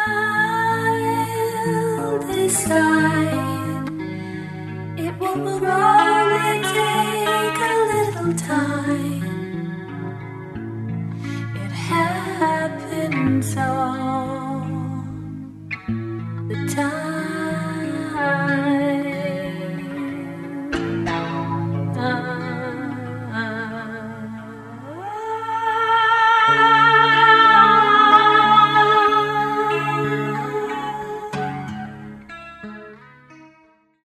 decide. It will probably take a little time. It happens all the time.